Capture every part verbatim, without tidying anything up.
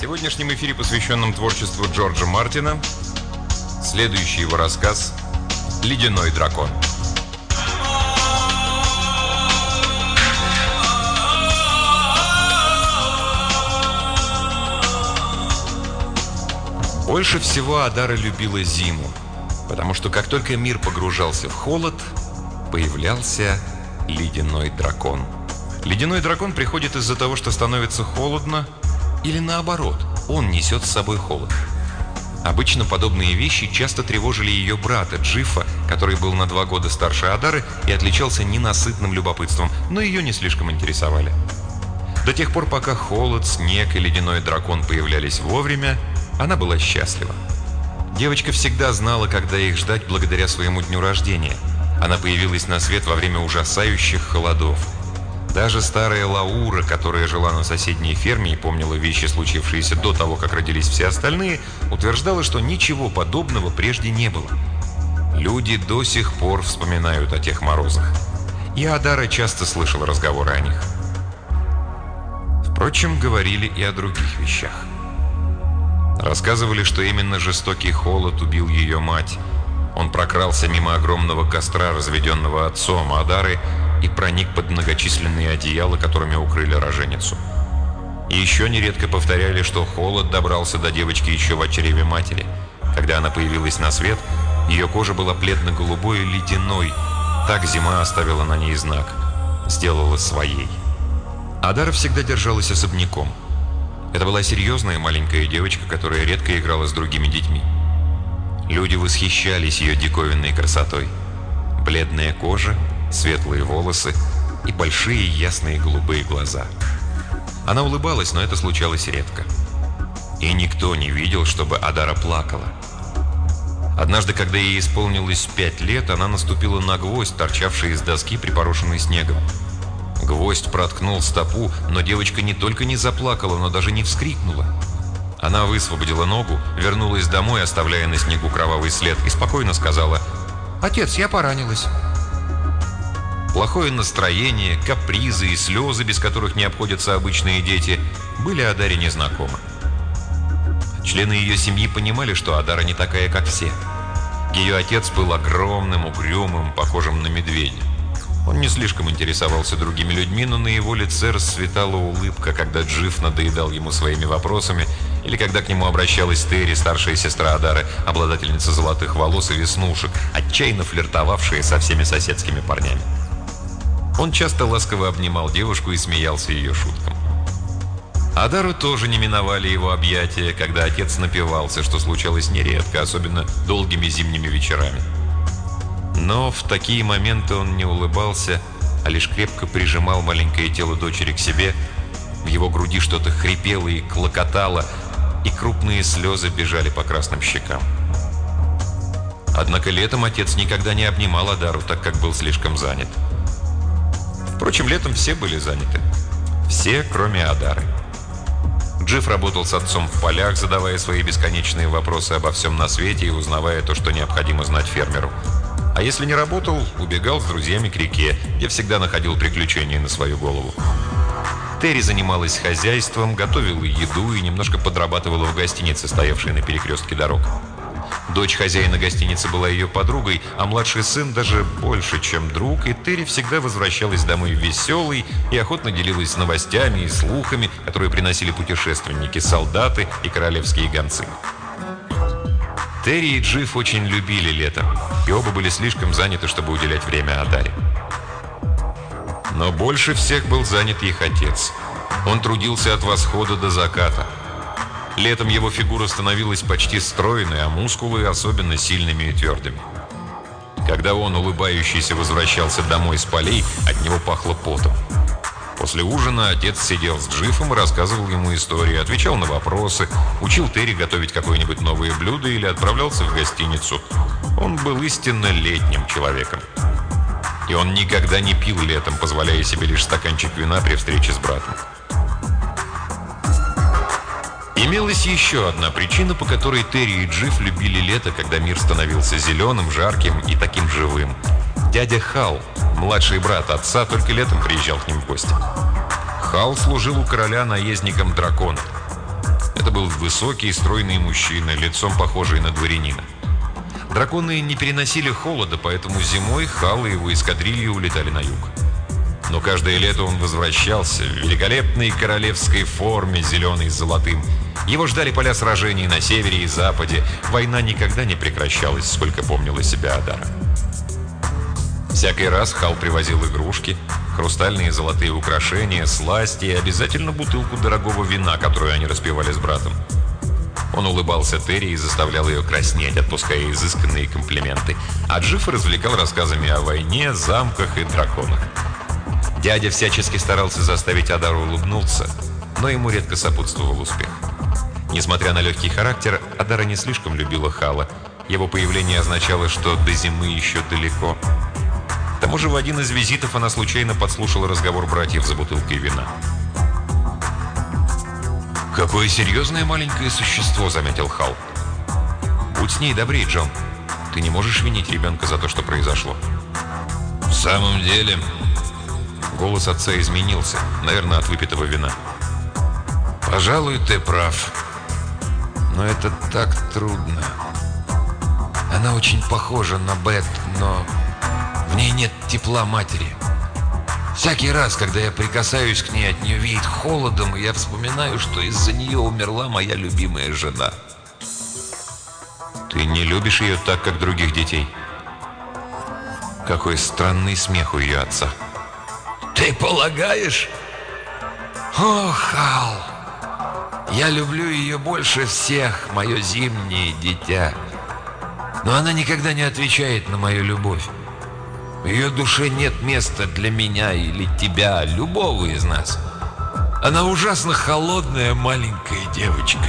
сегодняшнем эфире, посвященном творчеству Джорджа Мартина, следующий его рассказ «Ледяной дракон». Больше всего Адара любила зиму, потому что как только мир погружался в холод, появлялся ледяной дракон. Ледяной дракон приходит из-за того, что становится холодно, или наоборот, он несет с собой холод. Обычно подобные вещи часто тревожили ее брата Джифа, который был на два года старше Адары и отличался ненасытным любопытством, но ее не слишком интересовали. До тех пор, пока холод, снег и ледяной дракон появлялись вовремя, она была счастлива. Девочка всегда знала, когда их ждать благодаря своему дню рождения. Она появилась на свет во время ужасающих холодов. Даже старая Лаура, которая жила на соседней ферме и помнила вещи, случившиеся до того, как родились все остальные, утверждала, что ничего подобного прежде не было. Люди до сих пор вспоминают о тех морозах. И Адара часто слышала разговоры о них. Впрочем, говорили и о других вещах. Рассказывали, что именно жестокий холод убил ее мать. Он прокрался мимо огромного костра, разведенного отцом Адары, и проник под многочисленные одеяла, которыми укрыли роженицу. И еще нередко повторяли, что холод добрался до девочки еще в чреве матери. Когда она появилась на свет, ее кожа была бледно-голубой и ледяной. Так зима оставила на ней знак. Сделала своей. Адара всегда держалась особняком. Это была серьезная маленькая девочка, которая редко играла с другими детьми. Люди восхищались ее диковинной красотой. Бледная кожа, светлые волосы и большие ясные голубые глаза. Она улыбалась, но это случалось редко. И никто не видел, чтобы Адара плакала. Однажды, когда ей исполнилось пять лет, она наступила на гвоздь, торчавший из доски, припорошенный снегом. Гвоздь проткнул стопу, но девочка не только не заплакала, но даже не вскрикнула. Она высвободила ногу, вернулась домой, оставляя на снегу кровавый след, и спокойно сказала: «Отец, я поранилась». Плохое настроение, капризы и слезы, без которых не обходятся обычные дети, были Адаре незнакомы. Члены ее семьи понимали, что Адара не такая, как все. Ее отец был огромным, угрюмым, похожим на медведя. Он не слишком интересовался другими людьми, но на его лице расцветала улыбка, когда Джиф надоедал ему своими вопросами, или когда к нему обращалась Терри, старшая сестра Адары, обладательница золотых волос и веснушек, отчаянно флиртовавшая со всеми соседскими парнями. Он часто ласково обнимал девушку и смеялся ее шуткам. Адару тоже не миновали его объятия, когда отец напивался, что случалось нередко, особенно долгими зимними вечерами. Но в такие моменты он не улыбался, а лишь крепко прижимал маленькое тело дочери к себе. В его груди что-то хрипело и клокотало, и крупные слезы бежали по красным щекам. Однако летом отец никогда не обнимал Адару, так как был слишком занят. Впрочем, летом все были заняты. Все, кроме Адары. Джиф работал с отцом в полях, задавая свои бесконечные вопросы обо всем на свете и узнавая то, что необходимо знать фермеру. А если не работал, убегал с друзьями к реке, где всегда находил приключения на свою голову. Терри занималась хозяйством, готовила еду и немножко подрабатывала в гостинице, стоявшей на перекрестке дорог. Дочь хозяина гостиницы была ее подругой, а младший сын даже больше, чем друг, и Терри всегда возвращалась домой веселой и охотно делилась новостями и слухами, которые приносили путешественники, солдаты и королевские гонцы. Терри и Джиф очень любили лето, и оба были слишком заняты, чтобы уделять время Адаре. Но больше всех был занят их отец. Он трудился от восхода до заката. Летом его фигура становилась почти стройной, а мускулы особенно сильными и твердыми. Когда он, улыбающийся, возвращался домой с полей, от него пахло потом. После ужина отец сидел с Джифом и рассказывал ему истории, отвечал на вопросы, учил Терри готовить какое-нибудь новое блюдо или отправлялся в гостиницу. Он был истинно летним человеком. И он никогда не пил летом, позволяя себе лишь стаканчик вина при встрече с братом. Имелась еще одна причина, по которой Терри и Джиф любили лето, когда мир становился зеленым, жарким и таким живым. Дядя Хал, младший брат отца, только летом приезжал к ним в гости. Хал служил у короля наездником дракона. Это был высокий и стройный мужчина, лицом похожий на дворянина. Драконы не переносили холода, поэтому зимой Хал и его эскадрильи улетали на юг. Но каждое лето он возвращался в великолепной королевской форме, зеленой с золотым. Его ждали поля сражений на севере и западе. Война никогда не прекращалась, сколько помнила себя Адара. Всякий раз Хал привозил игрушки, хрустальные и золотые украшения, сласти и обязательно бутылку дорогого вина, которую они распивали с братом. Он улыбался Терри и заставлял ее краснеть, отпуская изысканные комплименты. А Джифф развлекал рассказами о войне, замках и драконах. Дядя всячески старался заставить Адару улыбнуться, но ему редко сопутствовал успех. Несмотря на легкий характер, Адара не слишком любила Хала. Его появление означало, что до зимы еще далеко. К тому же в один из визитов она случайно подслушала разговор братьев за бутылкой вина. «Какое серьезное маленькое существо», — заметил Хал. «Будь с ней добрей, Джон. Ты не можешь винить ребенка за то, что произошло». «В самом деле...» Голос отца изменился, наверное, от выпитого вина. «Пожалуй, ты прав. Но это так трудно. Она очень похожа на Бет, но в ней нет тепла матери. Всякий раз, когда я прикасаюсь к ней, от нее веет холодом, и я вспоминаю, что из-за нее умерла моя любимая жена». «Ты не любишь ее так, как других детей?» Какой странный смех у ее отца. «Ты полагаешь? О, Хал! Я люблю ее больше всех, мое зимнее дитя. Но она никогда не отвечает на мою любовь. В ее душе нет места для меня или тебя, любого из нас. Она ужасно холодная маленькая девочка».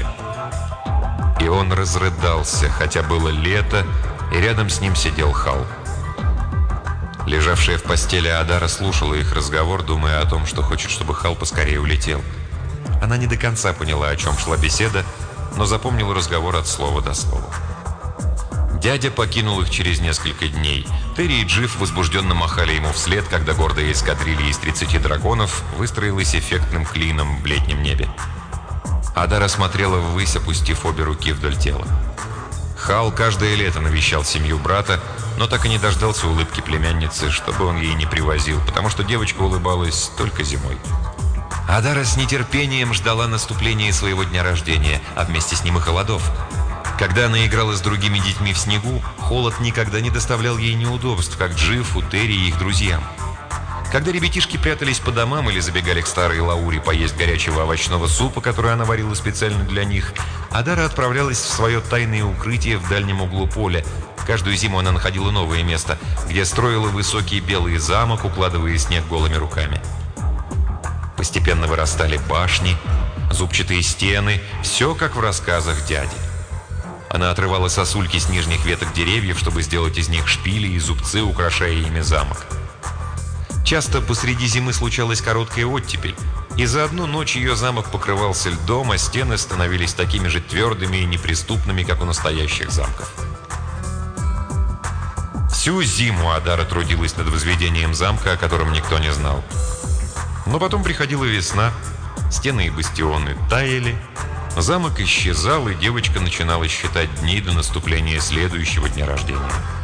И он разрыдался, хотя было лето, и рядом с ним сидел Хал. Лежавшая в постели Адара слушала их разговор, думая о том, что хочет, чтобы Хал поскорее улетел. Она не до конца поняла, о чем шла беседа, но запомнила разговор от слова до слова. Дядя покинул их через несколько дней. Терри и Джифф возбужденно махали ему вслед, когда гордая эскадрилья из тридцати драконов выстроилась эффектным клином в летнем небе. Адара смотрела ввысь, опустив обе руки вдоль тела. Хал каждое лето навещал семью брата, но так и не дождался улыбки племянницы, чтобы он ей не привозил, потому что девочка улыбалась только зимой. Адара с нетерпением ждала наступления своего дня рождения, а вместе с ним и холодов. Когда она играла с другими детьми в снегу, холод никогда не доставлял ей неудобств, как Джиффу, Терри и их друзьям. Когда ребятишки прятались по домам или забегали к старой Лауре поесть горячего овощного супа, который она варила специально для них, Адара отправлялась в свое тайное укрытие в дальнем углу поля. Каждую зиму она находила новое место, где строила высокий белый замок, укладывая снег голыми руками. Постепенно вырастали башни, зубчатые стены, все как в рассказах дяди. Она отрывала сосульки с нижних веток деревьев, чтобы сделать из них шпили и зубцы, украшая ими замок. Часто посреди зимы случалась короткая оттепель, и за одну ночь ее замок покрывался льдом, а стены становились такими же твердыми и неприступными, как у настоящих замков. Всю зиму Адара трудилась над возведением замка, о котором никто не знал. Но потом приходила весна, стены и бастионы таяли, замок исчезал, и девочка начинала считать дни до наступления следующего дня рождения.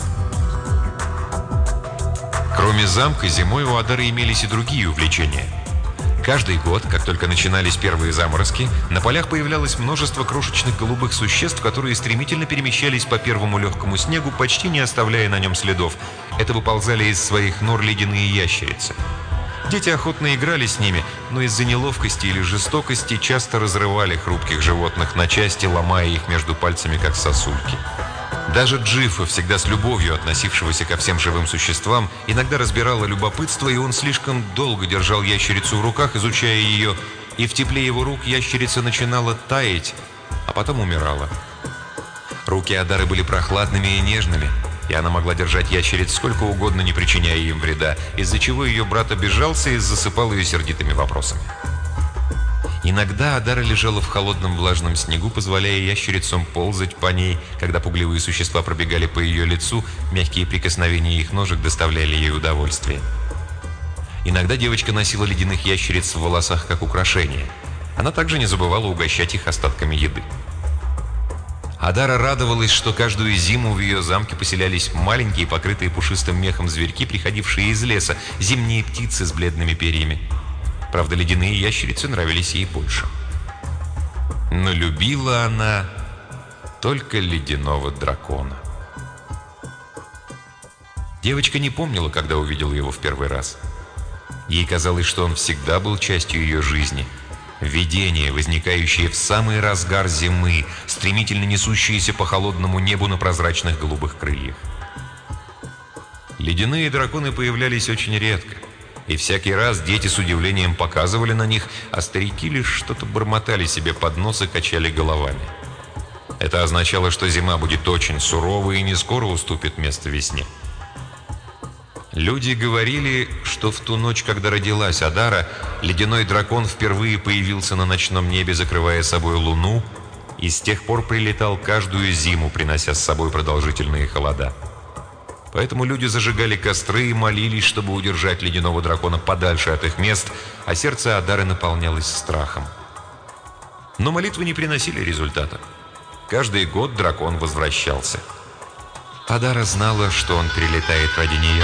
Кроме замка, зимой у Адары имелись и другие увлечения. Каждый год, как только начинались первые заморозки, на полях появлялось множество крошечных голубых существ, которые стремительно перемещались по первому легкому снегу, почти не оставляя на нем следов. Это выползали из своих нор ледяные ящерицы. Дети охотно играли с ними, но из-за неловкости или жестокости часто разрывали хрупких животных на части, ломая их между пальцами, как сосульки. Даже Джиффа, всегда с любовью относившегося ко всем живым существам, иногда разбирало любопытство, и он слишком долго держал ящерицу в руках, изучая ее, и в тепле его рук ящерица начинала таять, а потом умирала. Руки Адары были прохладными и нежными, и она могла держать ящериц сколько угодно, не причиняя им вреда, из-за чего ее брат обижался и засыпал ее сердитыми вопросами. Иногда Адара лежала в холодном влажном снегу, позволяя ящерицам ползать по ней. Когда пугливые существа пробегали по ее лицу, мягкие прикосновения их ножек доставляли ей удовольствие. Иногда девочка носила ледяных ящериц в волосах как украшение. Она также не забывала угощать их остатками еды. Адара радовалась, что каждую зиму в ее замке поселялись маленькие, покрытые пушистым мехом зверьки, приходившие из леса, зимние птицы с бледными перьями. Правда, ледяные ящерицы нравились ей больше. Но любила она только ледяного дракона. Девочка не помнила, когда увидела его в первый раз. Ей казалось, что он всегда был частью ее жизни. Видение, возникающее в самый разгар зимы, стремительно несущееся по холодному небу на прозрачных голубых крыльях. Ледяные драконы появлялись очень редко, и всякий раз дети с удивлением показывали на них, а старики лишь что-то бормотали себе под нос и качали головами. Это означало, что зима будет очень суровой и не скоро уступит место весне. Люди говорили, что в ту ночь, когда родилась Адара, ледяной дракон впервые появился на ночном небе, закрывая собой луну, и с тех пор прилетал каждую зиму, принося с собой продолжительные холода. Поэтому люди зажигали костры и молились, чтобы удержать ледяного дракона подальше от их мест, а сердце Адары наполнялось страхом. Но молитвы не приносили результата. Каждый год дракон возвращался. Адара знала, что он прилетает ради нее.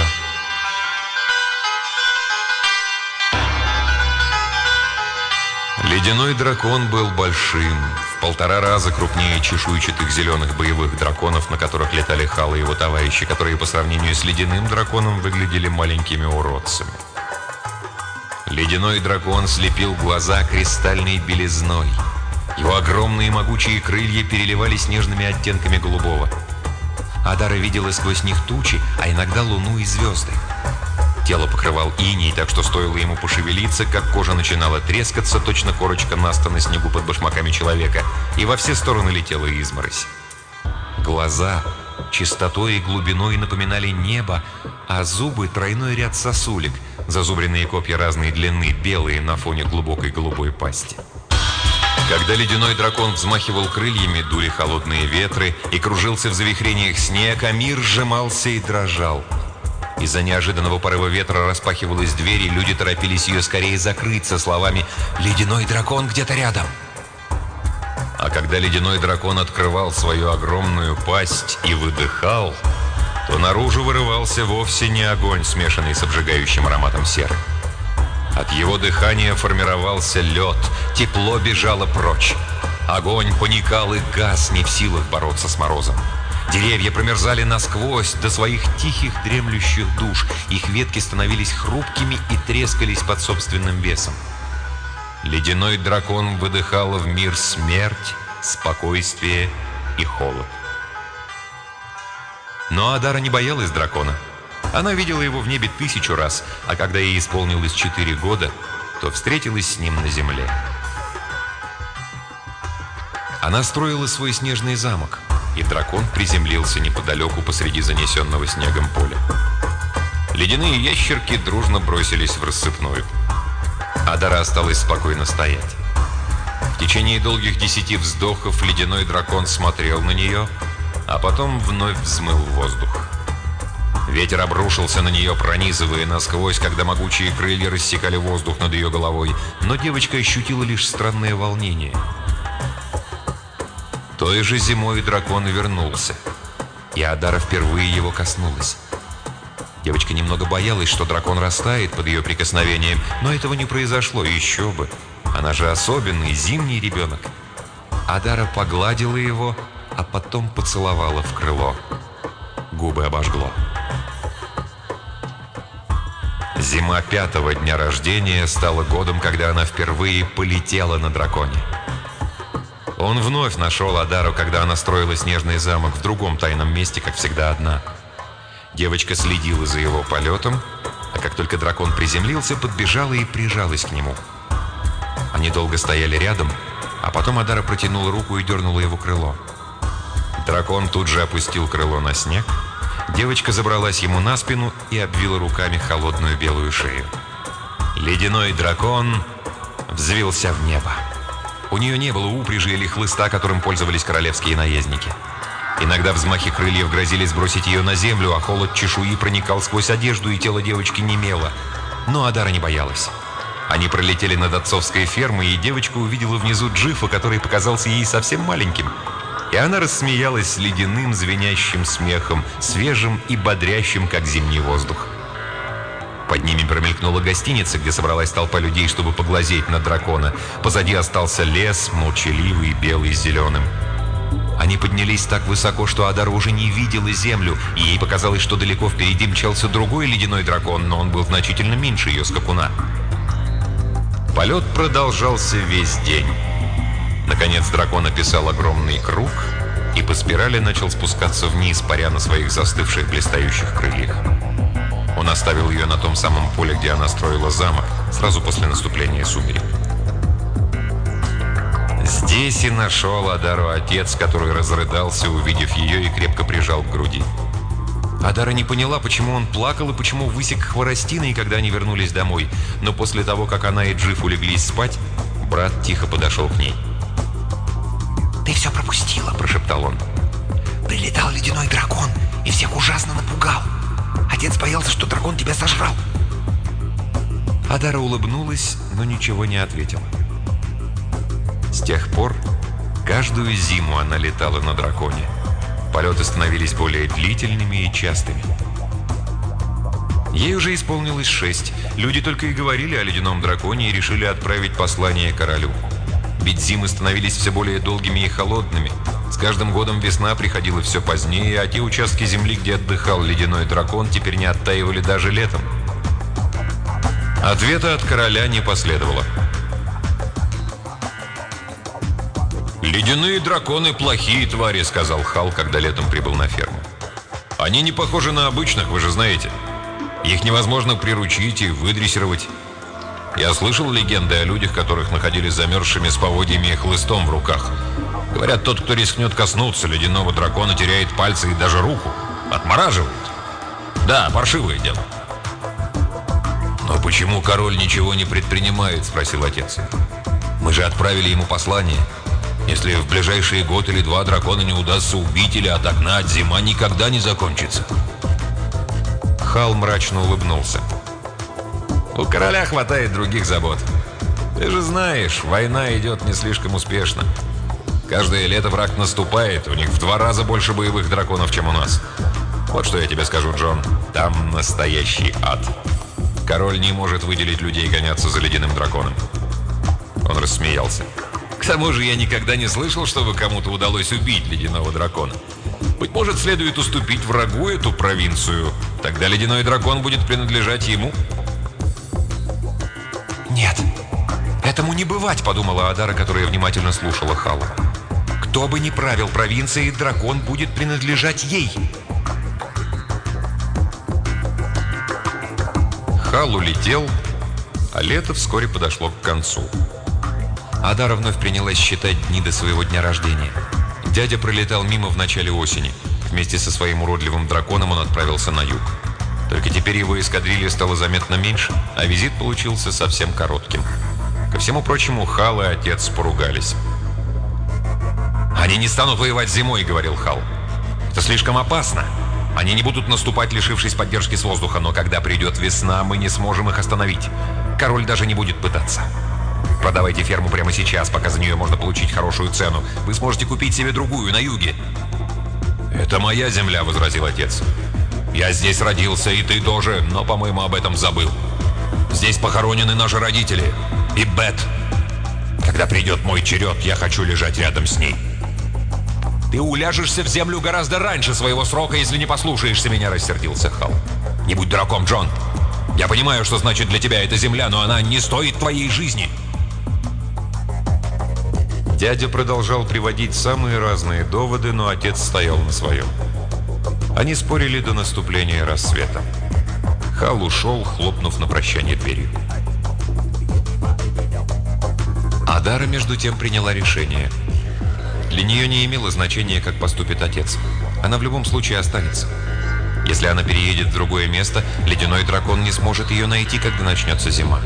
Ледяной дракон был большим, в полтора раза крупнее чешуйчатых зеленых боевых драконов, на которых летали Хал и его товарищи, которые по сравнению с ледяным драконом выглядели маленькими уродцами. Ледяной дракон слепил глаза кристальной белизной. Его огромные могучие крылья переливались нежными оттенками голубого. Адара видела сквозь них тучи, а иногда луну и звезды. Тело покрывал иней, так что стоило ему пошевелиться, как кожа начинала трескаться, точно корочка наста на снегу под башмаками человека, и во все стороны летела изморозь. Глаза чистотой и глубиной напоминали небо, а зубы — тройной ряд сосулек, зазубренные копья разной длины, белые на фоне глубокой голубой пасти. Когда ледяной дракон взмахивал крыльями, дули холодные ветры, и кружился в завихрениях снег, а мир сжимался и дрожал. Из-за неожиданного порыва ветра распахивалась дверь, и люди торопились ее скорее закрыть со словами «Ледяной дракон где-то рядом!». А когда ледяной дракон открывал свою огромную пасть и выдыхал, то наружу вырывался вовсе не огонь, смешанный с обжигающим ароматом серы. От его дыхания формировался лед, тепло бежало прочь. Огонь паникал и гас, не в силах бороться с морозом. Деревья промерзали насквозь до своих тихих дремлющих душ. Их ветки становились хрупкими и трескались под собственным весом. Ледяной дракон выдыхал в мир смерть, спокойствие и холод. Но Адара не боялась дракона. Она видела его в небе тысячу раз, а когда ей исполнилось четыре года, то встретилась с ним на земле. Она строила свой снежный замок, и дракон приземлился неподалеку посреди занесенного снегом поля. Ледяные ящерки дружно бросились в рассыпную. Адара осталась спокойно стоять. В течение долгих десяти вздохов ледяной дракон смотрел на нее, а потом вновь взмыл в воздух. Ветер обрушился на нее, пронизывая насквозь, когда могучие крылья рассекали воздух над ее головой, но девочка ощутила лишь странное волнение. Той же зимой дракон вернулся, и Адара впервые его коснулась. Девочка немного боялась, что дракон растает под ее прикосновением, но этого не произошло, еще бы. Она же особенный зимний ребенок. Адара погладила его, а потом поцеловала в крыло. Губы обожгло. Зима пятого дня рождения стала годом, когда она впервые полетела на драконе. Он вновь нашел Адару, когда она строила снежный замок в другом тайном месте, как всегда одна. Девочка следила за его полетом, а как только дракон приземлился, подбежала и прижалась к нему. Они долго стояли рядом, а потом Адара протянула руку и дернула его крыло. Дракон тут же опустил крыло на снег. Девочка забралась ему на спину и обвила руками холодную белую шею. Ледяной дракон взвился в небо. У нее не было упряжи или хлыста, которым пользовались королевские наездники. Иногда взмахи крыльев грозили сбросить ее на землю, а холод чешуи проникал сквозь одежду, и тело девочки немело. Но Адара не боялась. Они пролетели над отцовской фермой, и девочка увидела внизу Джифа, который показался ей совсем маленьким. И она рассмеялась ледяным звенящим смехом, свежим и бодрящим, как зимний воздух. Под ними промелькнула гостиница, где собралась толпа людей, чтобы поглазеть на дракона. Позади остался лес, молчаливый, белый с зеленым. Они поднялись так высоко, что Адара уже не видела землю, и ей показалось, что далеко впереди мчался другой ледяной дракон, но он был значительно меньше ее скакуна. Полет продолжался весь день. Наконец дракон описал огромный круг и по спирали начал спускаться вниз, паря на своих застывших блистающих крыльях. Он оставил ее на том самом поле, где она строила замок, сразу после наступления сумерек. Здесь и нашел Адару отец, который разрыдался, увидев ее, и крепко прижал к груди. Адара не поняла, почему он плакал и почему высек хворостиной, когда они вернулись домой. Но после того, как она и Джиф улеглись спать, брат тихо подошел к ней. «Ты все пропустила», – прошептал он. «Прилетал ледяной дракон и всех ужасно напугал. Отец боялся, что дракон тебя сожрал». Адара улыбнулась, но ничего не ответила. С тех пор каждую зиму она летала на драконе. Полеты становились более длительными и частыми. Ей уже исполнилось шесть. Люди только и говорили о ледяном драконе и решили отправить послание королю. Ведь зимы становились все более долгими и холодными. С каждым годом весна приходила все позднее, а те участки земли, где отдыхал ледяной дракон, теперь не оттаивали даже летом. Ответа от короля не последовало. «Ледяные драконы – плохие твари», – сказал Хал, когда летом прибыл на ферму. «Они не похожи на обычных, вы же знаете. Их невозможно приручить и выдрессировать. Я слышал легенды о людях, которых находили замерзшими с поводьями и хлыстом в руках. Говорят, тот, кто рискнет коснуться ледяного дракона, теряет пальцы и даже руку. Отмораживают. Да, паршивое дело». «Но почему король ничего не предпринимает?» – спросил отец. «Мы же отправили ему послание. Если в ближайшие год или два дракона не удастся убить или отогнать, зима никогда не закончится». Хал мрачно улыбнулся. «У короля хватает других забот. Ты же знаешь, война идет не слишком успешно. Каждое лето враг наступает, у них в два раза больше боевых драконов, чем у нас. Вот что я тебе скажу, Джон, там настоящий ад. Король не может выделить людей гоняться за ледяным драконом». Он рассмеялся. «К тому же я никогда не слышал, чтобы кому-то удалось убить ледяного дракона. Быть может, следует уступить врагу эту провинцию. Тогда ледяной дракон будет принадлежать ему». «Нет, этому не бывать», — подумала Адара, которая внимательно слушала Хала. «Кто бы ни правил провинцией, дракон будет принадлежать ей». Хал улетел, а лето вскоре подошло к концу. Адара вновь принялась считать дни до своего дня рождения. Дядя пролетал мимо в начале осени. Вместе со своим уродливым драконом он отправился на юг. Только теперь его эскадрилья стало заметно меньше, а визит получился совсем коротким. Ко всему прочему, Хал и отец поругались. «Они не станут воевать зимой», — говорил Хал. «Это слишком опасно. Они не будут наступать, лишившись поддержки с воздуха, но когда придет весна, мы не сможем их остановить. Король даже не будет пытаться. Продавайте ферму прямо сейчас, пока за нее можно получить хорошую цену. Вы сможете купить себе другую на юге». «Это моя земля», — возразил отец. «Я здесь родился, и ты тоже, но, по-моему, об этом забыл. Здесь похоронены наши родители. И Бет. Когда придет мой черед, я хочу лежать рядом с ней». «Ты уляжешься в землю гораздо раньше своего срока, если не послушаешься меня», — рассердился Хал. «Не будь дураком, Джон. Я понимаю, что значит для тебя эта земля, но она не стоит твоей жизни». Дядя продолжал приводить самые разные доводы, но отец стоял на своем. Они спорили до наступления рассвета. Хал ушел, хлопнув на прощание дверью. Адара, между тем, приняла решение. Для нее не имело значения, как поступит отец. Она в любом случае останется. Если она переедет в другое место, ледяной дракон не сможет ее найти, когда начнется зима.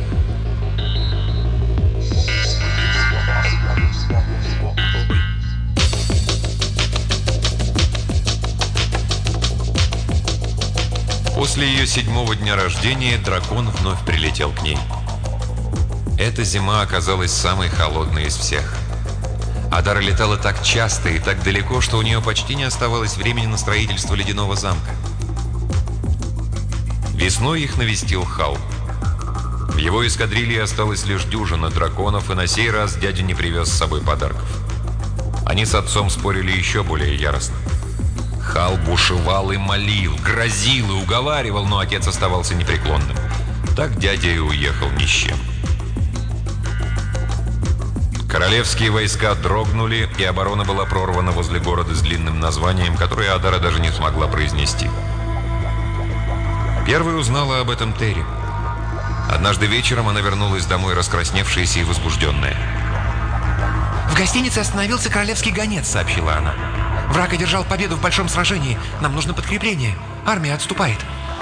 После ее седьмого дня рождения дракон вновь прилетел к ней. Эта зима оказалась самой холодной из всех. Адара летала так часто и так далеко, что у нее почти не оставалось времени на строительство ледяного замка. Весной их навестил Хал. В его эскадрильи осталась лишь дюжина драконов, и на сей раз дядя не привез с собой подарков. Они с отцом спорили еще более яростно. Хал бушевал и молил, грозил и уговаривал, но отец оставался непреклонным. Так дядя и уехал ни с чем. Королевские войска дрогнули, и оборона была прорвана возле города с длинным названием, которое Адара даже не смогла произнести. Первой узнала об этом Терри. Однажды вечером она вернулась домой раскрасневшаяся и возбужденная. «В гостинице остановился королевский гонец», — сообщила она. «Враг одержал победу в большом сражении. Нам нужно подкрепление. Армия отступает».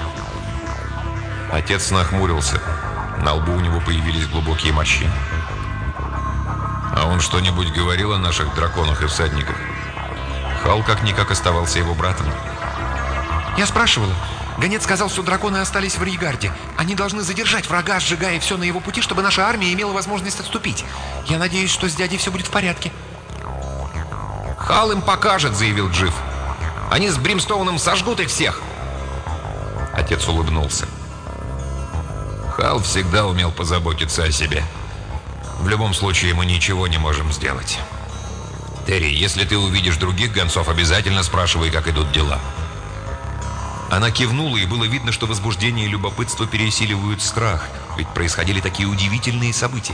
Отец нахмурился. На лбу у него появились глубокие морщины. «А он что-нибудь говорил о наших драконах и всадниках?» Хал как-никак оставался его братом. «Я спрашивала. Гонец сказал, что драконы остались в Ригарде. Они должны задержать врага, сжигая все на его пути, чтобы наша армия имела возможность отступить. Я надеюсь, что с дядей все будет в порядке». «Хал им покажет», — заявил Джифф. «Они с Бримстоуном сожгут их всех». Отец улыбнулся. Хал всегда умел позаботиться о себе. В любом случае, мы ничего не можем сделать. Терри, если ты увидишь других гонцов, обязательно спрашивай, как идут дела. Она кивнула, и было видно, что возбуждение и любопытство пересиливают страх, ведь происходили такие удивительные события.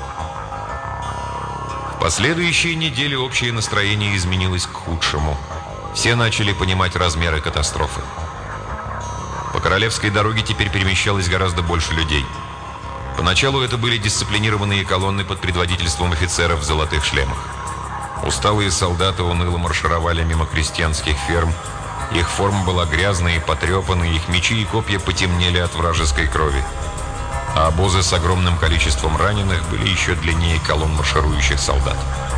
В последующие недели общее настроение изменилось к худшему. Все начали понимать размеры катастрофы. По королевской дороге теперь перемещалось гораздо больше людей. Поначалу это были дисциплинированные колонны под предводительством офицеров в золотых шлемах. Усталые солдаты уныло маршировали мимо крестьянских ферм. Их форма была грязной и потрепанной, их мечи и копья потемнели от вражеской крови. А обозы с огромным количеством раненых были еще длиннее колонн марширующих солдат.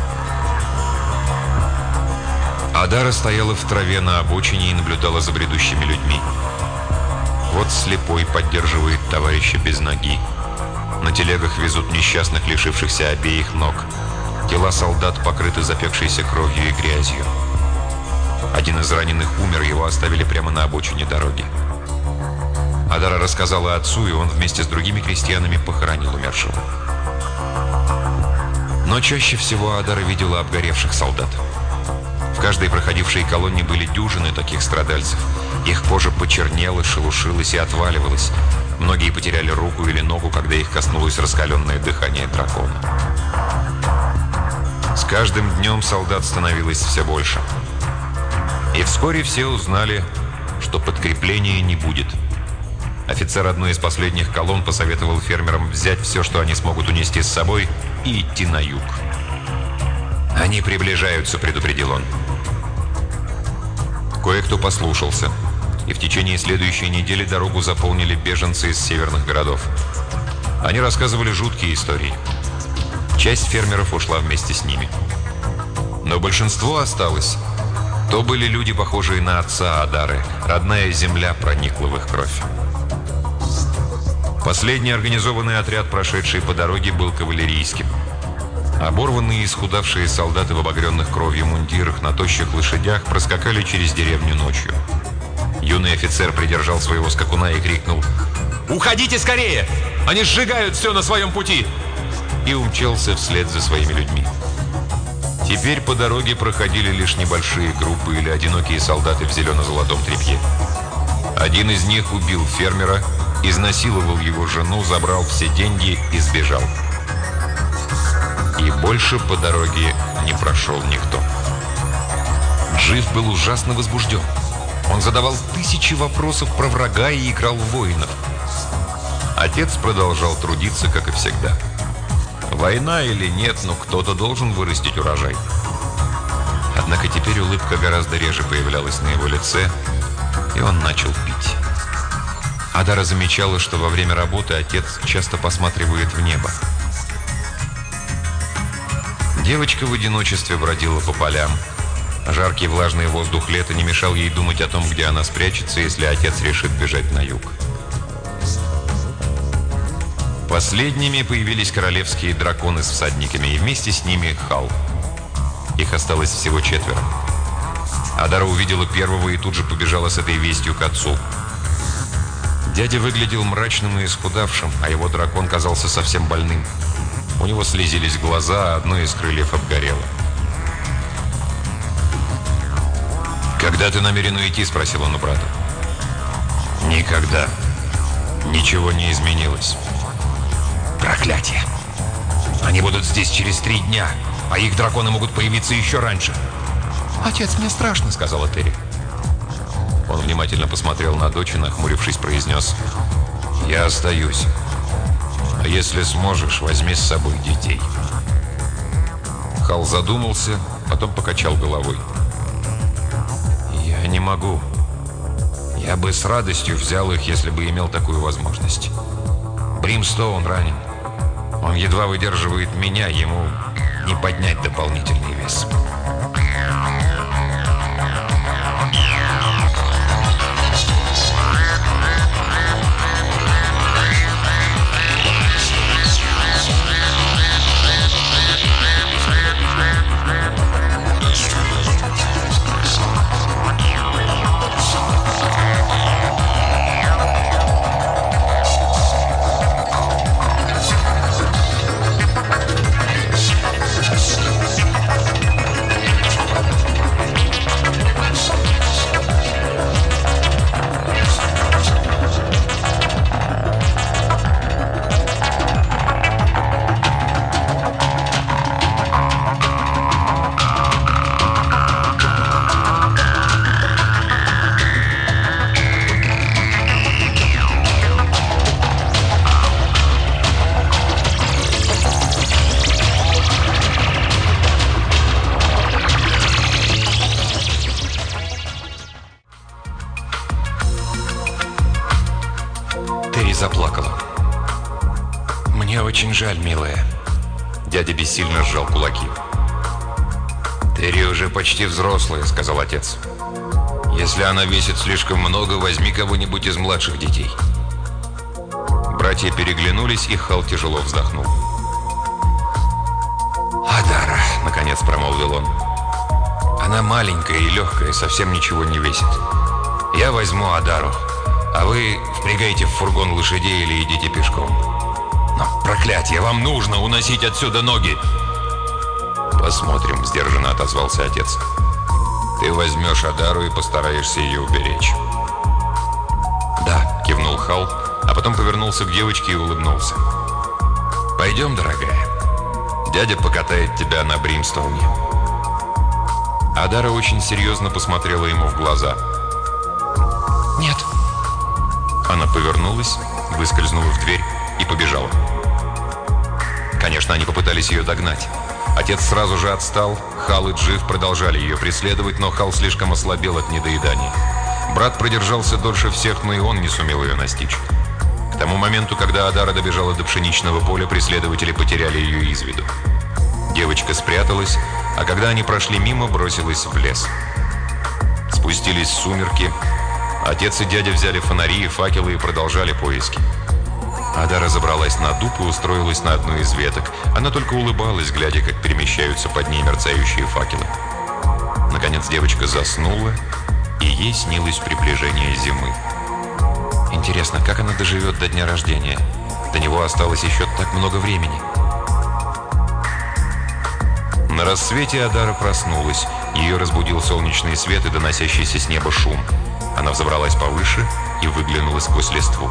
Адара стояла в траве на обочине и наблюдала за бредущими людьми. Вот слепой поддерживает товарища без ноги. На телегах везут несчастных, лишившихся обеих ног. Тела солдат покрыты запекшейся кровью и грязью. Один из раненых умер, его оставили прямо на обочине дороги. Адара рассказала отцу, и он вместе с другими крестьянами похоронил умершего. Но чаще всего Адара видела обгоревших солдат. В каждой проходившей колонне были дюжины таких страдальцев. Их кожа почернела, шелушилась и отваливалась. Многие потеряли руку или ногу, когда их коснулось раскаленное дыхание дракона. С каждым днем солдат становилось все больше. И вскоре все узнали, что подкрепления не будет. Офицер одной из последних колонн посоветовал фермерам взять все, что они смогут унести с собой, и идти на юг. «Они приближаются», — предупредил он. Кое-кто послушался, и в течение следующей недели дорогу заполнили беженцы из северных городов. Они рассказывали жуткие истории. Часть фермеров ушла вместе с ними. Но большинство осталось. То были люди, похожие на отца Адары. Родная земля проникла в их кровь. Последний организованный отряд, прошедший по дороге, был кавалерийским. Оборванные и исхудавшие солдаты в обогренных кровью мундирах на тощих лошадях проскакали через деревню ночью. Юный офицер придержал своего скакуна и крикнул: «Уходите скорее! Они сжигают все на своем пути!» и умчался вслед за своими людьми. Теперь по дороге проходили лишь небольшие группы или одинокие солдаты в зелено-золотом тряпье. Один из них убил фермера, изнасиловал его жену, забрал все деньги и сбежал. И больше по дороге не прошел никто. Джифф был ужасно возбужден. Он задавал тысячи вопросов про врага и играл в воинов. Отец продолжал трудиться, как и всегда. Война или нет, но кто-то должен вырастить урожай. Однако теперь улыбка гораздо реже появлялась на его лице, и он начал пить. Адара замечала, что во время работы отец часто посматривает в небо. Девочка в одиночестве бродила по полям. Жаркий влажный воздух лета не мешал ей думать о том, где она спрячется, если отец решит бежать на юг. Последними появились королевские драконы с всадниками, и вместе с ними Хал. Их осталось всего четверо. Адара увидела первого и тут же побежала с этой вестью к отцу. Дядя выглядел мрачным и исхудавшим, а его дракон казался совсем больным. У него слезились глаза, а одно из крыльев обгорело. «Когда ты намерен уйти?» – спросил он у брата. «Никогда. Ничего не изменилось». «Проклятие! Они будут здесь через три дня, а их драконы могут появиться еще раньше». «Отец, мне страшно», — сказала Терри. Он внимательно посмотрел на дочь и, нахмурившись, произнес: «Я остаюсь. А если сможешь, возьми с собой детей». Хал задумался, потом покачал головой. «Я не могу. Я бы с радостью взял их, если бы имел такую возможность. Бримстоун ранен. Он едва выдерживает меня, ему не поднять дополнительный вес». Заплакала. «Мне очень жаль, милая». Дядя бессильно сжал кулаки. «Терри уже почти взрослая», — сказал отец. «Если она весит слишком много, возьми кого-нибудь из младших детей». Братья переглянулись, и Хал тяжело вздохнул. «Адара», — наконец промолвил он. «Она маленькая и легкая, совсем ничего не весит. Я возьму Адару. А вы впрягайте в фургон лошадей или идите пешком. Но, проклятие, вам нужно уносить отсюда ноги!» «Посмотрим», — сдержанно отозвался отец. «Ты возьмешь Адару и постараешься ее уберечь». «Да», — кивнул Хал, а потом повернулся к девочке и улыбнулся. «Пойдем, дорогая. Дядя покатает тебя на Бримстоуне». Адара очень серьезно посмотрела ему в глаза. «Нет». Она повернулась, выскользнула в дверь и побежала. Конечно, они попытались ее догнать. Отец сразу же отстал, Хал и Джив продолжали ее преследовать, но Хал слишком ослабел от недоедания. Брат продержался дольше всех, но и он не сумел ее настичь. К тому моменту, когда Адара добежала до пшеничного поля, преследователи потеряли ее из виду. Девочка спряталась, а когда они прошли мимо, бросилась в лес. Спустились сумерки. Отец и дядя взяли фонари и факелы и продолжали поиски. Адара забралась на дуб и устроилась на одной из веток. Она только улыбалась, глядя, как перемещаются под ней мерцающие факелы. Наконец девочка заснула, и ей снилось приближение зимы. Интересно, как она доживет до дня рождения? До него осталось еще так много времени. На рассвете Адара проснулась. Ее разбудил солнечный свет и доносящийся с неба шум. Она взобралась повыше и выглянула сквозь листву.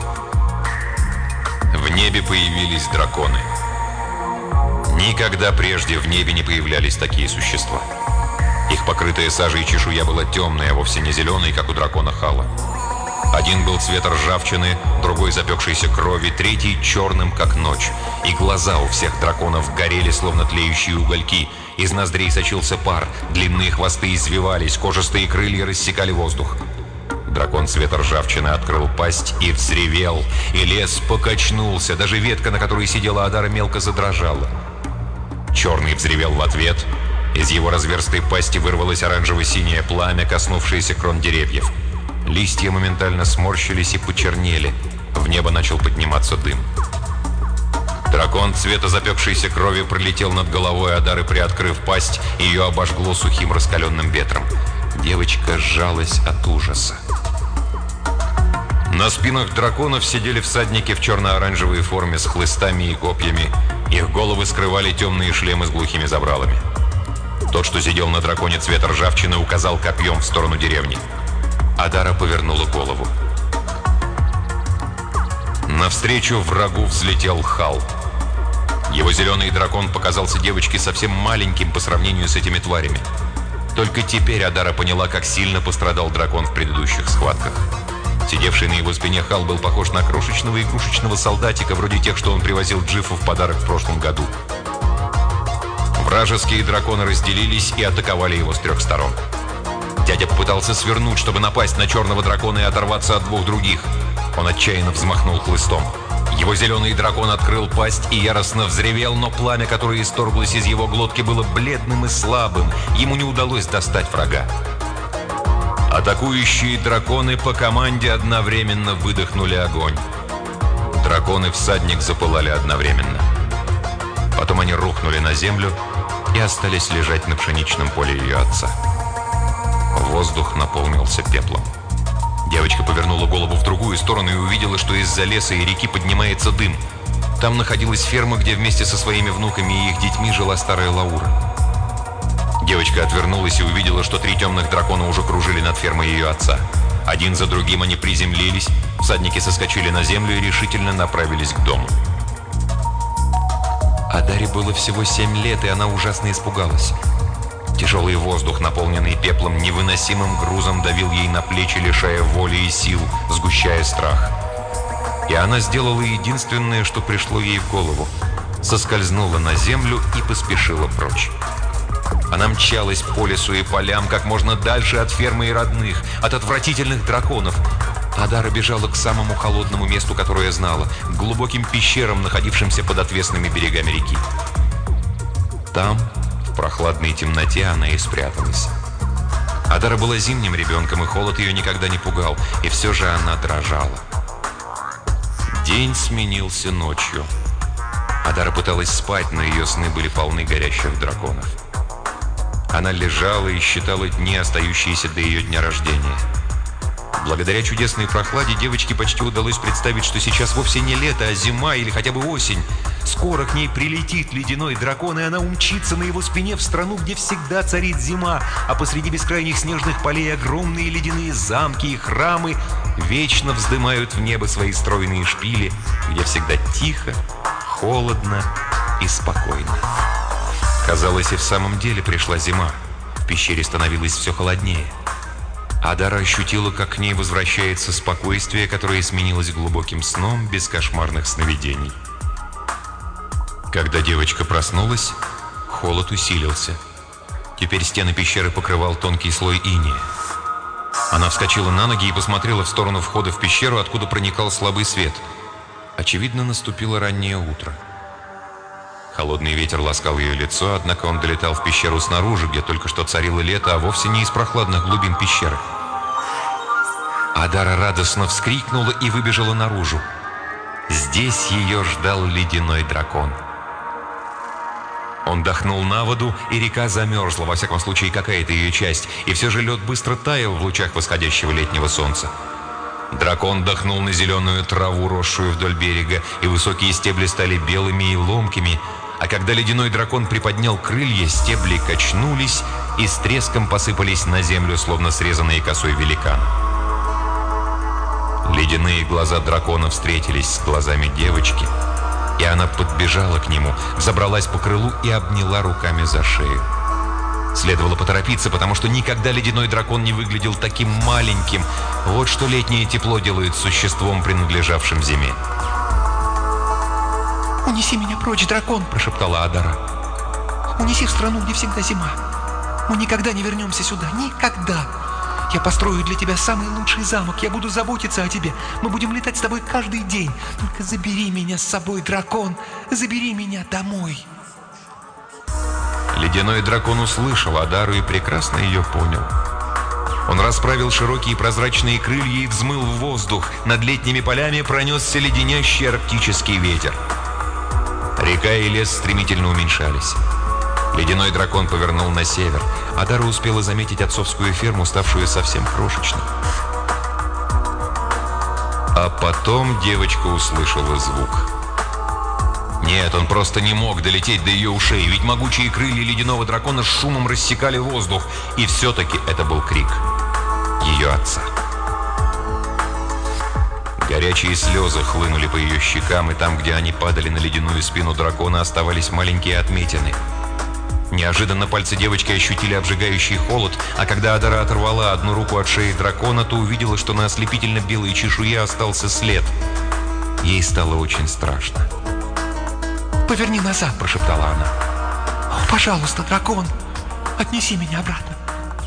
В небе появились драконы. Никогда прежде в небе не появлялись такие существа. Их покрытая сажей чешуя была темная, а вовсе не зеленой, как у дракона Хала. Один был цвета ржавчины, другой запекшейся крови, третий черным, как ночь. И глаза у всех драконов горели, словно тлеющие угольки. Из ноздрей сочился пар, длинные хвосты извивались, кожистые крылья рассекали воздух. Дракон цвета ржавчины открыл пасть и взревел, и лес покачнулся. Даже ветка, на которой сидела Адара, мелко задрожала. Черный взревел в ответ. Из его разверстой пасти вырвалось оранжево-синее пламя, коснувшееся крон деревьев. Листья моментально сморщились и почернели. В небо начал подниматься дым. Дракон цвета запекшейся крови пролетел над головой Адары, приоткрыв пасть, и ее обожгло сухим раскаленным ветром. Девочка сжалась от ужаса. На спинах драконов сидели всадники в черно-оранжевой форме с хлыстами и копьями. Их головы скрывали темные шлемы с глухими забралами. Тот, что сидел на драконе цвета ржавчины, указал копьем в сторону деревни. Адара повернула голову. Навстречу врагу взлетел Хал. Его зеленый дракон показался девочке совсем маленьким по сравнению с этими тварями. Только теперь Адара поняла, как сильно пострадал дракон в предыдущих схватках. Сидевший на его спине Хал был похож на крошечного игрушечного солдатика, вроде тех, что он привозил Джифу в подарок в прошлом году. Вражеские драконы разделились и атаковали его с трех сторон. Дядя попытался свернуть, чтобы напасть на черного дракона и оторваться от двух других. Он отчаянно взмахнул хлыстом. Его зеленый дракон открыл пасть и яростно взревел, но пламя, которое исторглось из его глотки, было бледным и слабым. Ему не удалось достать врага. Атакующие драконы по команде одновременно выдохнули огонь. Дракон и всадник запылали одновременно. Потом они рухнули на землю и остались лежать на пшеничном поле ее отца. Воздух наполнился пеплом. Девочка повернула голову в другую сторону и увидела, что из-за леса и реки поднимается дым. Там находилась ферма, где вместе со своими внуками и их детьми жила старая Лаура. Девочка отвернулась и увидела, что три темных дракона уже кружили над фермой ее отца. Один за другим они приземлились, всадники соскочили на землю и решительно направились к дому. Адаре было всего семь лет, и она ужасно испугалась. Тяжелый воздух, наполненный пеплом, невыносимым грузом давил ей на плечи, лишая воли и сил, сгущая страх. И она сделала единственное, что пришло ей в голову. Соскользнула на землю и поспешила прочь. Она мчалась по лесу и полям как можно дальше от фермы и родных, от отвратительных драконов. Адара бежала к самому холодному месту, которое знала, к глубоким пещерам, находившимся под отвесными берегами реки. Там, в прохладной темноте, она и спряталась. Адара была зимним ребенком, и холод ее никогда не пугал, и все же она дрожала. День сменился ночью. Адара пыталась спать, но ее сны были полны горящих драконов. Она лежала и считала дни, остающиеся до ее дня рождения. Благодаря чудесной прохладе девочке почти удалось представить, что сейчас вовсе не лето, а зима или хотя бы осень. Скоро к ней прилетит ледяной дракон, и она умчится на его спине в страну, где всегда царит зима, а посреди бескрайних снежных полей огромные ледяные замки и храмы вечно вздымают в небо свои стройные шпили, где всегда тихо, холодно и спокойно. Казалось, и в самом деле пришла зима. В пещере становилось все холоднее. Адара ощутила, как к ней возвращается спокойствие, которое сменилось глубоким сном без кошмарных сновидений. Когда девочка проснулась, холод усилился. Теперь стены пещеры покрывал тонкий слой инея. Она вскочила на ноги и посмотрела в сторону входа в пещеру, откуда проникал слабый свет. Очевидно, наступило раннее утро. Холодный ветер ласкал ее лицо, однако он долетал в пещеру снаружи, где только что царило лето, а вовсе не из прохладных глубин пещеры. Адара радостно вскрикнула и выбежала наружу. Здесь ее ждал ледяной дракон. Он дохнул на воду, и река замерзла, во всяком случае какая-то ее часть, и все же лед быстро таял в лучах восходящего летнего солнца. Дракон дохнул на зеленую траву, росшую вдоль берега, и высокие стебли стали белыми и ломкими, а когда ледяной дракон приподнял крылья, стебли качнулись и с треском посыпались на землю, словно срезанные косой великан. Ледяные глаза дракона встретились с глазами девочки, и она подбежала к нему, забралась по крылу и обняла руками за шею. Следовало поторопиться, потому что никогда ледяной дракон не выглядел таким маленьким. Вот что летнее тепло делает с существом, принадлежавшим зиме. «Унеси меня прочь, дракон!» – прошептала Адара. «Унеси в страну, где всегда зима. Мы никогда не вернемся сюда. Никогда! Я построю для тебя самый лучший замок. Я буду заботиться о тебе. Мы будем летать с тобой каждый день. Только забери меня с собой, дракон! Забери меня домой!» Ледяной дракон услышал Адару и прекрасно ее понял. Он расправил широкие прозрачные крылья и взмыл в воздух. Над летними полями пронесся леденящий арктический ветер. Река и лес стремительно уменьшались. Ледяной дракон повернул на север. Адара успела заметить отцовскую ферму, ставшую совсем крошечной. А потом девочка услышала звук. Нет, он просто не мог долететь до ее ушей, ведь могучие крылья ледяного дракона с шумом рассекали воздух. И все-таки это был крик ее отца. Горячие слезы хлынули по ее щекам, и там, где они падали на ледяную спину дракона, оставались маленькие отметины. Неожиданно пальцы девочки ощутили обжигающий холод, а когда Адара оторвала одну руку от шеи дракона, то увидела, что на ослепительно-белой чешуе остался след. Ей стало очень страшно. «Поверни назад», – прошептала она. «О, пожалуйста, дракон, отнеси меня обратно».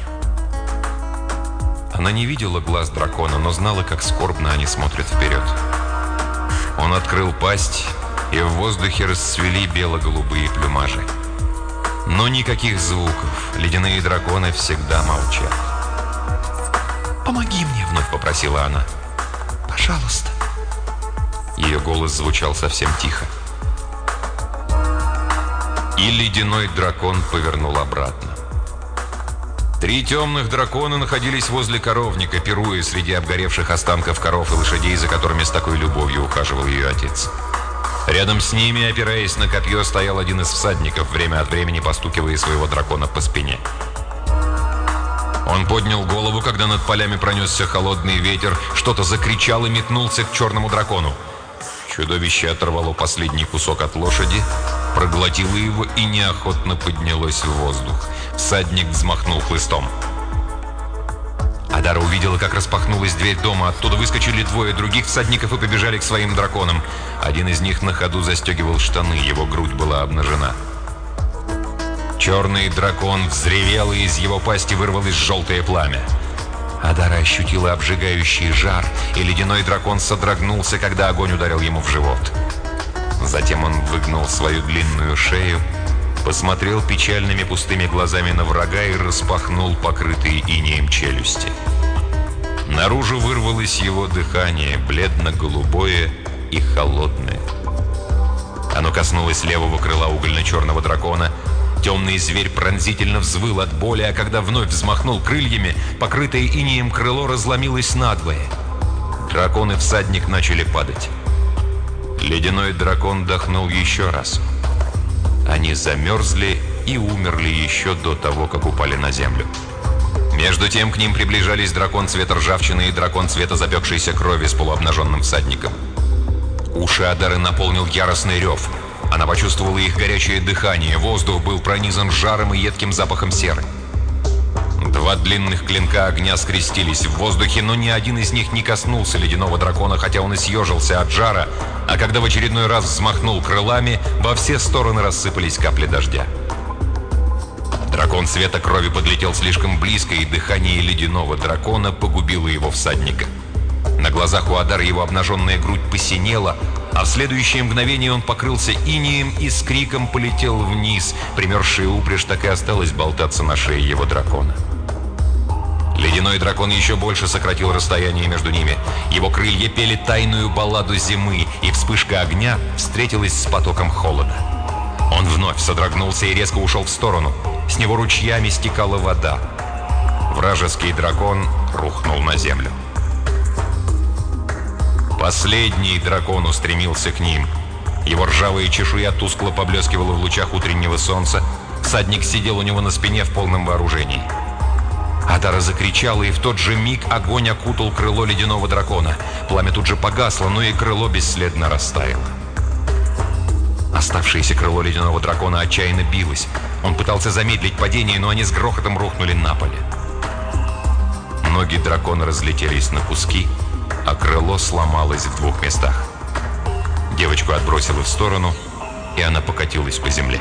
Она не видела глаз дракона, но знала, как скорбно они смотрят вперед. Он открыл пасть, и в воздухе расцвели бело-голубые плюмажи. Но никаких звуков. Ледяные драконы всегда молчат. «Помоги мне», — вновь попросила она. «Пожалуйста». Ее голос звучал совсем тихо. И ледяной дракон повернул обратно. Три темных дракона находились возле коровника, пируя среди обгоревших останков коров и лошадей, за которыми с такой любовью ухаживал ее отец. Рядом с ними, опираясь на копье, стоял один из всадников, время от времени постукивая своего дракона по спине. Он поднял голову, когда над полями пронесся холодный ветер, что-то закричал и метнулся к черному дракону. Чудовище оторвало последний кусок от лошади, проглотило его и неохотно поднялось в воздух. Всадник взмахнул хлыстом. Адара увидела, как распахнулась дверь дома. Оттуда выскочили двое других всадников и побежали к своим драконам. Один из них на ходу застегивал штаны, его грудь была обнажена. Черный дракон взревел, и из его пасти вырвалось желтое пламя. Адара ощутила обжигающий жар, и ледяной дракон содрогнулся, когда огонь ударил ему в живот. Затем он выгнул свою длинную шею, посмотрел печальными пустыми глазами на врага и распахнул покрытые инеем челюсти. Наружу вырвалось его дыхание, бледно-голубое и холодное. Оно коснулось левого крыла угольно-черного дракона. Темный зверь пронзительно взвыл от боли, а когда вновь взмахнул крыльями, покрытое инеем крыло разломилось надвое. Дракон и всадник начали падать. Ледяной дракон дохнул еще раз. Они замерзли и умерли еще до того, как упали на землю. Между тем к ним приближались дракон цвета ржавчины и дракон цвета запекшейся крови с полуобнаженным всадником. Уши Адары наполнил яростный рев. Она почувствовала их горячее дыхание. Воздух был пронизан жаром и едким запахом серы. Два длинных клинка огня скрестились в воздухе, но ни один из них не коснулся ледяного дракона, хотя он и съежился от жара, а когда в очередной раз взмахнул крылами, во все стороны рассыпались капли дождя. Дракон цвета крови подлетел слишком близко, и дыхание ледяного дракона погубило его всадника. На глазах у Адары его обнаженная грудь посинела, а в следующее мгновение он покрылся инеем и с криком полетел вниз. Примерзшая упряжь так и осталась болтаться на шее его дракона. Ледяной дракон еще больше сократил расстояние между ними. Его крылья пели тайную балладу зимы, и вспышка огня встретилась с потоком холода. Он вновь содрогнулся и резко ушел в сторону. С него ручьями стекала вода. Вражеский дракон рухнул на землю. Последний дракон устремился к ним. Его ржавая чешуя тускло поблескивала в лучах утреннего солнца. Всадник сидел у него на спине в полном вооружении. Адара закричала, и в тот же миг огонь окутал крыло ледяного дракона. Пламя тут же погасло, но и крыло бесследно растаяло. Оставшееся крыло ледяного дракона отчаянно билось. Он пытался замедлить падение, но они с грохотом рухнули на поле. Ноги дракона разлетелись на куски, а крыло сломалось в двух местах. Девочку отбросило в сторону, и она покатилась по земле.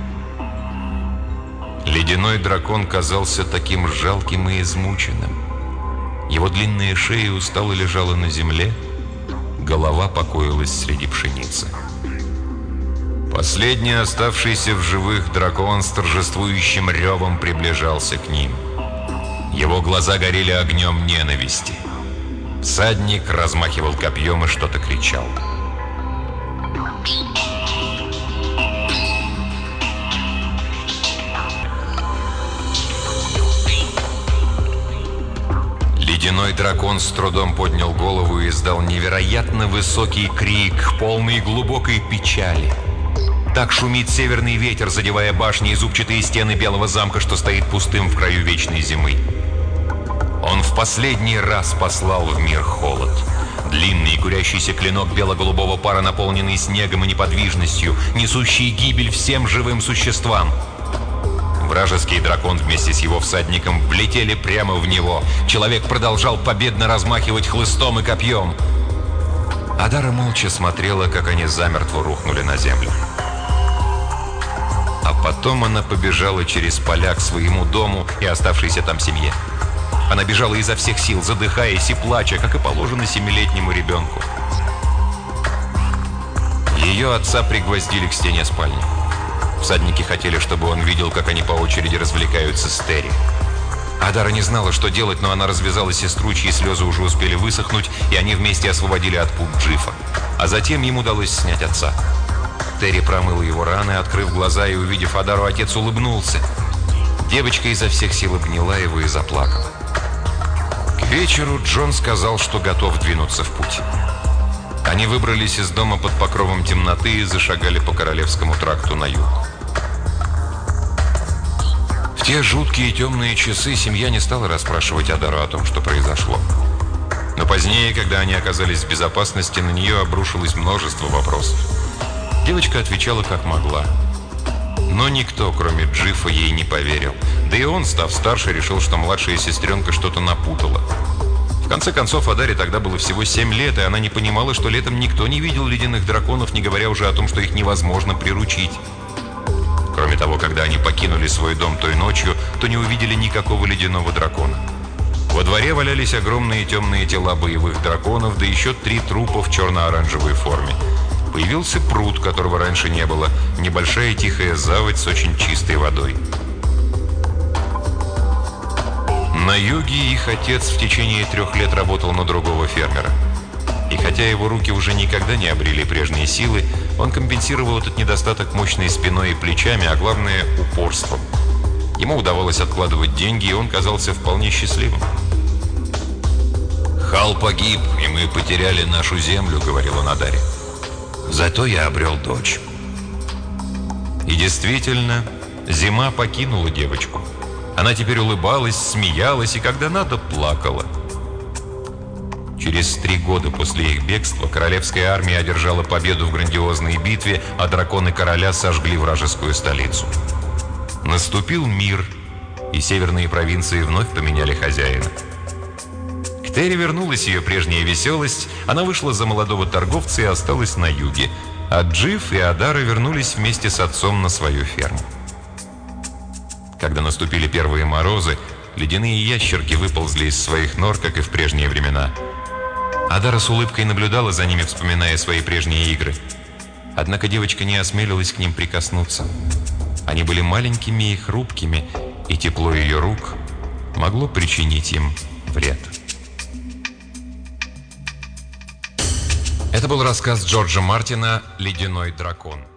Ледяной дракон казался таким жалким и измученным. Его длинная шея устало лежала на земле, голова покоилась среди пшеницы. Последний оставшийся в живых дракон с торжествующим ревом приближался к ним. Его глаза горели огнем ненависти. Всадник размахивал копьем и что-то кричал. Ледяной дракон с трудом поднял голову и издал невероятно высокий крик, полный глубокой печали. Так шумит северный ветер, задевая башни и зубчатые стены Белого замка, что стоит пустым в краю вечной зимы. Он в последний раз послал в мир холод. Длинный курящийся клинок бело-голубого пара, наполненный снегом и неподвижностью, несущий гибель всем живым существам. Вражеский дракон вместе с его всадником влетели прямо в него. Человек продолжал победно размахивать хлыстом и копьем. Адара молча смотрела, как они замертво рухнули на землю. А потом она побежала через поля к своему дому и оставшейся там семье. Она бежала изо всех сил, задыхаясь и плача, как и положено семилетнему ребенку. Ее отца пригвоздили к стене спальни. Всадники хотели, чтобы он видел, как они по очереди развлекаются с Терри. Адара не знала, что делать, но она развязала сестру, чьи слезы уже успели высохнуть, и они вместе освободили от пут Джифа. А затем ему удалось снять отца. Терри промыл его раны, открыв глаза, и, увидев Адару, отец улыбнулся. Девочка изо всех сил обняла его и заплакала. К вечеру Джон сказал, что готов двинуться в путь. Они выбрались из дома под покровом темноты и зашагали по Королевскому тракту на юг. В те жуткие и темные часы семья не стала расспрашивать Адару о том, что произошло. Но позднее, когда они оказались в безопасности, на нее обрушилось множество вопросов. Девочка отвечала как могла. Но никто, кроме Джифа, ей не поверил. Да и он, став старше, решил, что младшая сестренка что-то напутала. В конце концов, Адаре тогда было всего семь лет, и она не понимала, что летом никто не видел ледяных драконов, не говоря уже о том, что их невозможно приручить. Кроме того, когда они покинули свой дом той ночью, то не увидели никакого ледяного дракона. Во дворе валялись огромные темные тела боевых драконов, да еще три трупа в черно-оранжевой форме. Появился пруд, которого раньше не было, небольшая тихая заводь с очень чистой водой. На юге их отец в течение трех лет работал на другого фермера. И хотя его руки уже никогда не обрели прежние силы, он компенсировал этот недостаток мощной спиной и плечами, а главное – упорством. Ему удавалось откладывать деньги, и он казался вполне счастливым. «Хал погиб, и мы потеряли нашу землю», – говорил он Адаре. «Зато я обрел дочь». И действительно, зима покинула девочку. Она теперь улыбалась, смеялась и, когда надо, плакала. Через три года после их бегства королевская армия одержала победу в грандиозной битве, а драконы короля сожгли вражескую столицу. Наступил мир, и северные провинции вновь поменяли хозяина. К Терри вернулась ее прежняя веселость, она вышла за молодого торговца и осталась на юге, а Джиф и Адара вернулись вместе с отцом на свою ферму. Когда наступили первые морозы, ледяные ящерки выползли из своих нор, как и в прежние времена. Адара с улыбкой наблюдала за ними, вспоминая свои прежние игры. Однако девочка не осмелилась к ним прикоснуться. Они были маленькими и хрупкими, и тепло ее рук могло причинить им вред. Это был рассказ Джорджа Мартина «Ледяной дракон».